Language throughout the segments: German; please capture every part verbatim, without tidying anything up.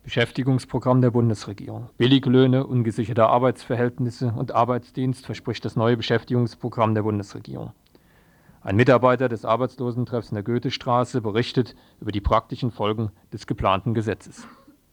Beschäftigungsprogramm der Bundesregierung. Billiglöhne, ungesicherte Arbeitsverhältnisse und Arbeitsdienst verspricht das neue Beschäftigungsprogramm der Bundesregierung. Ein Mitarbeiter des Arbeitslosentreffs in der Goethestraße berichtet über die praktischen Folgen des geplanten Gesetzes.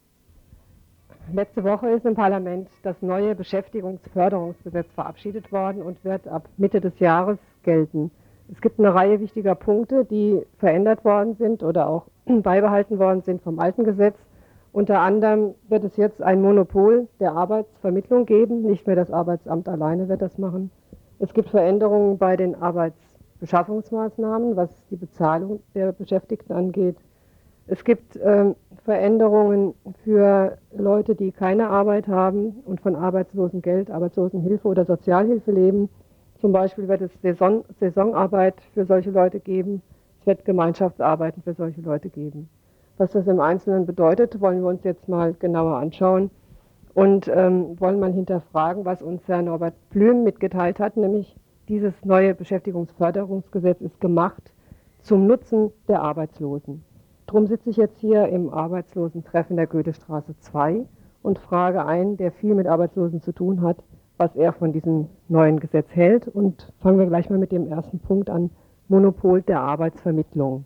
Letzte Woche ist im Parlament das neue Beschäftigungsförderungsgesetz verabschiedet worden und wird ab Mitte des Jahres gelten. Es gibt eine Reihe wichtiger Punkte, die verändert worden sind oder auch beibehalten worden sind vom alten Gesetz. Unter anderem wird es jetzt ein Monopol der Arbeitsvermittlung geben, nicht mehr das Arbeitsamt alleine wird das machen. Es gibt Veränderungen bei den Arbeitsbeschaffungsmaßnahmen, was die Bezahlung der Beschäftigten angeht. Es gibt äh, Veränderungen für Leute, die keine Arbeit haben und von Arbeitslosengeld, Arbeitslosenhilfe oder Sozialhilfe leben. Zum Beispiel wird es Saison, Saisonarbeit für solche Leute geben. Es wird Gemeinschaftsarbeiten für solche Leute geben. Was das im Einzelnen bedeutet, wollen wir uns jetzt mal genauer anschauen und ähm, wollen mal hinterfragen, was uns Herr Norbert Blüm mitgeteilt hat, nämlich dieses neue Beschäftigungsförderungsgesetz ist gemacht zum Nutzen der Arbeitslosen. Darum sitze ich jetzt hier im Arbeitslosentreff in der Goethestraße zwei und frage einen, der viel mit Arbeitslosen zu tun hat, was er von diesem neuen Gesetz hält. Und fangen wir gleich mal mit dem ersten Punkt an, Monopol der Arbeitsvermittlung.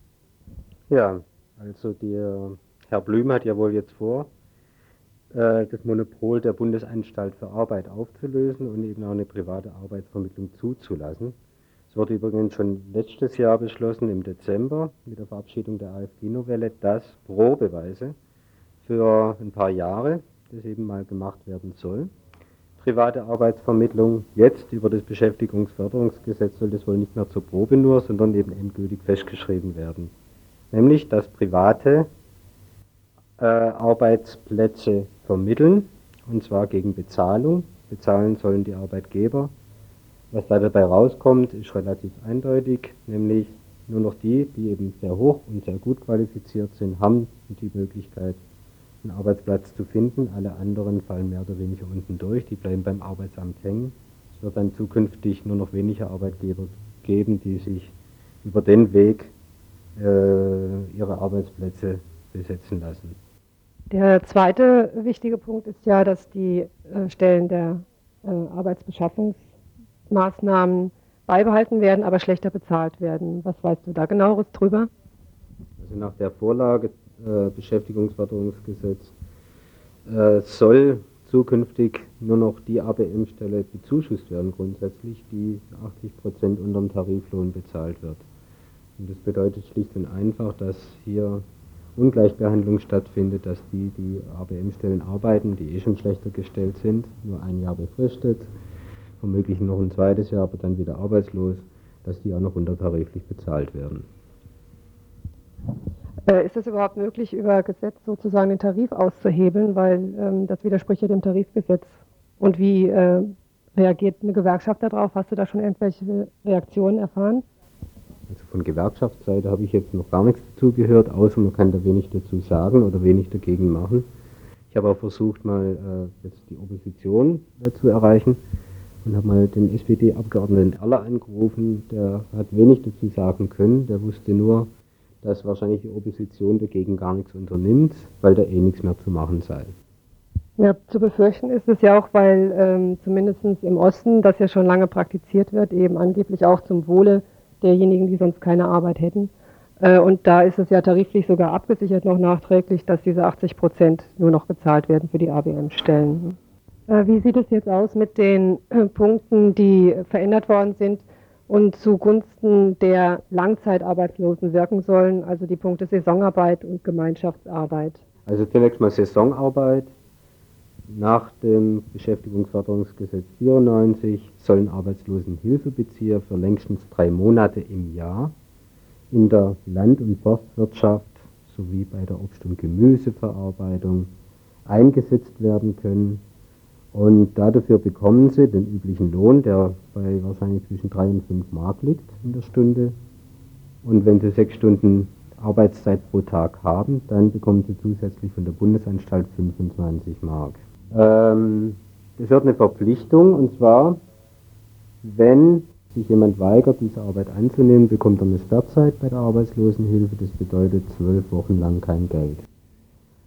Ja, also der Herr Blüm hat ja wohl jetzt vor, das Monopol der Bundesanstalt für Arbeit aufzulösen und eben auch eine private Arbeitsvermittlung zuzulassen. Es wurde übrigens schon letztes Jahr beschlossen, im Dezember, mit der Verabschiedung der AfD-Novelle, dass probeweise für ein paar Jahre das eben mal gemacht werden soll. Private Arbeitsvermittlung, jetzt über das Beschäftigungsförderungsgesetz soll das wohl nicht mehr zur Probe nur, sondern eben endgültig festgeschrieben werden. Nämlich, dass Private äh, Arbeitsplätze vermitteln, und zwar gegen Bezahlung. Bezahlen sollen die Arbeitgeber. Was da dabei rauskommt, ist relativ eindeutig, nämlich nur noch die, die eben sehr hoch und sehr gut qualifiziert sind, haben die Möglichkeit, einen Arbeitsplatz zu finden. Alle anderen fallen mehr oder weniger unten durch, die bleiben beim Arbeitsamt hängen. Es wird dann zukünftig nur noch wenige Arbeitgeber geben, die sich über den Weg äh, ihre Arbeitsplätze besetzen lassen. Der zweite wichtige Punkt ist ja, dass die äh, Stellen der äh, Arbeitsbeschaffungsmaßnahmen beibehalten werden, aber schlechter bezahlt werden. Was weißt du da genaueres drüber? Also nach der Vorlage äh, Beschäftigungsförderungsgesetz äh, soll zukünftig nur noch die A B M-Stelle bezuschusst werden grundsätzlich, die achtzig Prozent unterm Tariflohn bezahlt wird. Und das bedeutet schlicht und einfach, dass hier Ungleichbehandlung stattfindet, dass die, die A B M-Stellen arbeiten, die eh schon schlechter gestellt sind, nur ein Jahr befristet, womöglich noch ein zweites Jahr, aber dann wieder arbeitslos, dass die auch noch untertariflich bezahlt werden. Äh, ist es überhaupt möglich, über Gesetz sozusagen den Tarif auszuhebeln, weil ähm, das widerspricht ja dem Tarifgesetz? Und wie äh, reagiert eine Gewerkschaft darauf? Hast du da schon irgendwelche Reaktionen erfahren? Also von Gewerkschaftsseite habe ich jetzt noch gar nichts dazu gehört, außer man kann da wenig dazu sagen oder wenig dagegen machen. Ich habe auch versucht, mal äh, jetzt die Opposition äh, zu erreichen und habe mal den S P D-Abgeordneten Erler angerufen. Der hat wenig dazu sagen können, der wusste nur, dass wahrscheinlich die Opposition dagegen gar nichts unternimmt, weil da eh nichts mehr zu machen sei. Ja, zu befürchten ist es ja auch, weil ähm, zumindest im Osten das ja schon lange praktiziert wird, eben angeblich auch zum Wohle derjenigen, die sonst keine Arbeit hätten. Äh, und da ist es ja tariflich sogar abgesichert noch nachträglich, dass diese achtzig Prozent nur noch gezahlt werden für die A B M-Stellen. Äh, wie sieht es jetzt aus mit den äh, Punkten, die verändert worden sind und zugunsten der Langzeitarbeitslosen wirken sollen, also die Punkte Saisonarbeit und Gemeinschaftsarbeit? Also zunächst mal Saisonarbeit. Nach dem Beschäftigungsförderungsgesetz vierundneunzig sollen Arbeitslosenhilfebezieher für längstens drei Monate im Jahr in der Land- und Forstwirtschaft sowie bei der Obst- und Gemüseverarbeitung eingesetzt werden können. Und dafür bekommen sie den üblichen Lohn, der bei wahrscheinlich zwischen drei und fünf Mark liegt in der Stunde. Und wenn sie sechs Stunden Arbeitszeit pro Tag haben, dann bekommen sie zusätzlich von der Bundesanstalt fünfundzwanzig Mark. Ähm, das wird eine Verpflichtung, und zwar, wenn sich jemand weigert, diese Arbeit anzunehmen, bekommt er eine Sperrzeit bei der Arbeitslosenhilfe. Das bedeutet zwölf Wochen lang kein Geld.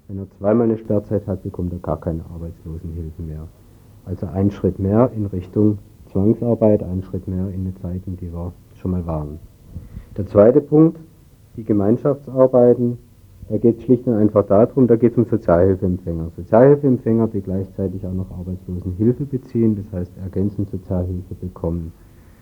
Wenn er zweimal eine Sperrzeit hat, bekommt er gar keine Arbeitslosenhilfe mehr. Also ein Schritt mehr in Richtung Zwangsarbeit, ein Schritt mehr in die Zeiten, die wir schon mal waren. Der zweite Punkt, die Gemeinschaftsarbeiten, da geht es schlicht und einfach darum, da geht es um Sozialhilfeempfänger. Sozialhilfeempfänger, die gleichzeitig auch noch Arbeitslosenhilfe beziehen, das heißt ergänzend Sozialhilfe bekommen.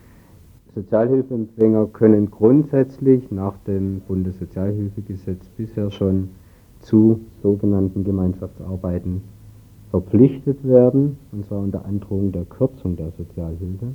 Sozialhilfeempfänger können grundsätzlich nach dem Bundessozialhilfegesetz bisher schon zu sogenannten Gemeinschaftsarbeiten verpflichtet werden, und zwar unter Androhung der Kürzung der Sozialhilfe,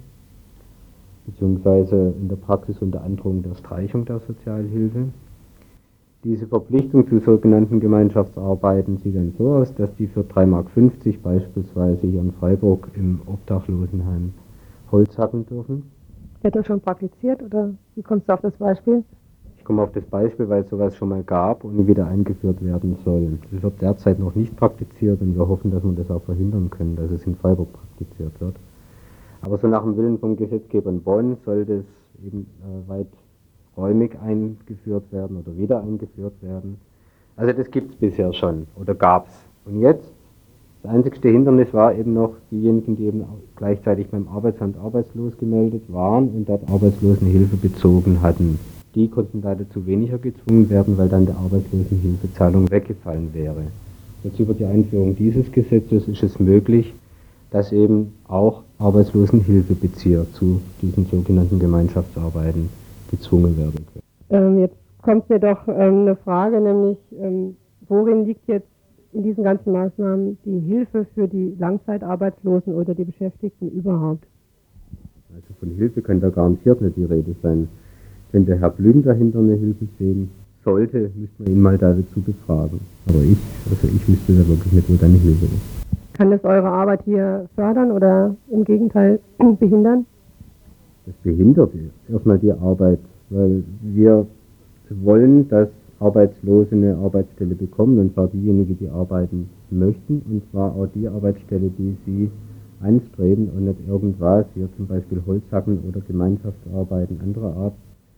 beziehungsweise in der Praxis unter Androhung der Streichung der Sozialhilfe. Diese Verpflichtung zu sogenannten Gemeinschaftsarbeiten sieht dann so aus, dass die für drei Mark fünfzig beispielsweise hier in Freiburg im Obdachlosenheim Holz hacken dürfen. Wird das schon praktiziert oder wie kommst du auf das Beispiel? Ich komme auf das Beispiel, weil es sowas schon mal gab und wieder eingeführt werden soll. Das wird derzeit noch nicht praktiziert und wir hoffen, dass wir das auch verhindern können, dass es in Freiburg praktiziert wird. Aber so nach dem Willen vom Gesetzgeber in Bonn soll das eben äh, weiträumig eingeführt werden oder wieder eingeführt werden. Also das gibt es bisher schon oder gab es. Und jetzt, das einzigste Hindernis war eben noch diejenigen, die eben gleichzeitig beim Arbeitsamt arbeitslos gemeldet waren und dort Arbeitslosenhilfe bezogen hatten. Die konnten leider zu weniger gezwungen werden, weil dann der Arbeitslosenhilfezahlung weggefallen wäre. Jetzt über die Einführung dieses Gesetzes ist es möglich, dass eben auch Arbeitslosenhilfebezieher zu diesen sogenannten Gemeinschaftsarbeiten gezwungen werden können. Ähm, jetzt kommt mir doch ähm, eine Frage, nämlich ähm, worin liegt jetzt in diesen ganzen Maßnahmen die Hilfe für die Langzeitarbeitslosen oder die Beschäftigten überhaupt? Also von Hilfe kann da garantiert nicht die Rede sein. Wenn der Herr Blüm dahinter eine Hilfe sehen sollte, müsste man ihn mal dazu befragen. Aber ich, also ich wüsste da wirklich nicht, wo da eine Hilfe ist. Kann das eure Arbeit hier fördern oder im Gegenteil behindern? Das behindert erstmal die Arbeit, weil wir wollen, dass Arbeitslose eine Arbeitsstelle bekommen, und zwar diejenigen, die arbeiten möchten, und zwar auch die Arbeitsstelle, die sie anstreben und nicht irgendwas, hier zum Beispiel Holzhacken oder Gemeinschaftsarbeiten anderer Art.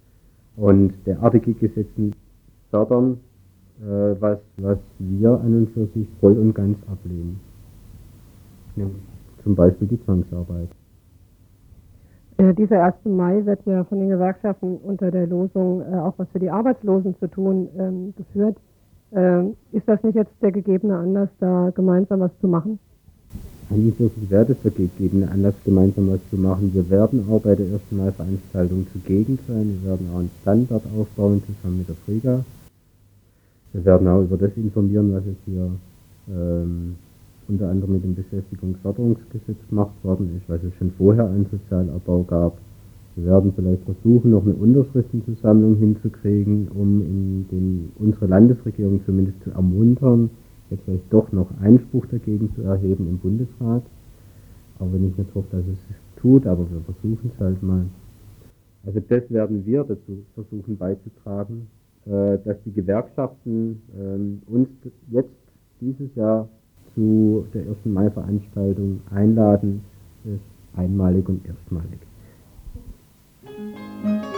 Und derartige Gesetze fördern, äh, was, was wir an und für sich voll und ganz ablehnen. Nämlich zum Beispiel die Zwangsarbeit. Äh, dieser erste Mai wird ja von den Gewerkschaften unter der Losung äh, auch was für die Arbeitslosen zu tun ähm, geführt. Ähm, ist das nicht jetzt der gegebene Anlass, da gemeinsam was zu machen? An und für sich wäre das der gegebene Anlass, gemeinsam was zu machen. Wir werden auch bei der ersten Mai-Veranstaltung zugegen sein. Wir werden auch einen Standort aufbauen, zusammen mit der Friga. Wir werden auch über das informieren, was jetzt hier ähm, unter anderem mit dem Beschäftigungsförderungsgesetz gemacht worden ist, was es schon vorher einen Sozialabbau gab. Wir werden vielleicht versuchen, noch eine Unterschriftenzusammlung hinzukriegen, um in den, unsere Landesregierung zumindest zu ermuntern, jetzt vielleicht doch noch Einspruch dagegen zu erheben im Bundesrat. Auch wenn ich nicht hoffe, dass es es tut, aber wir versuchen es halt mal. Also das werden wir dazu versuchen beizutragen, äh, dass die Gewerkschaften äh, uns jetzt dieses Jahr zu der ersten Mai-Veranstaltung einladen. Das ist einmalig und erstmalig.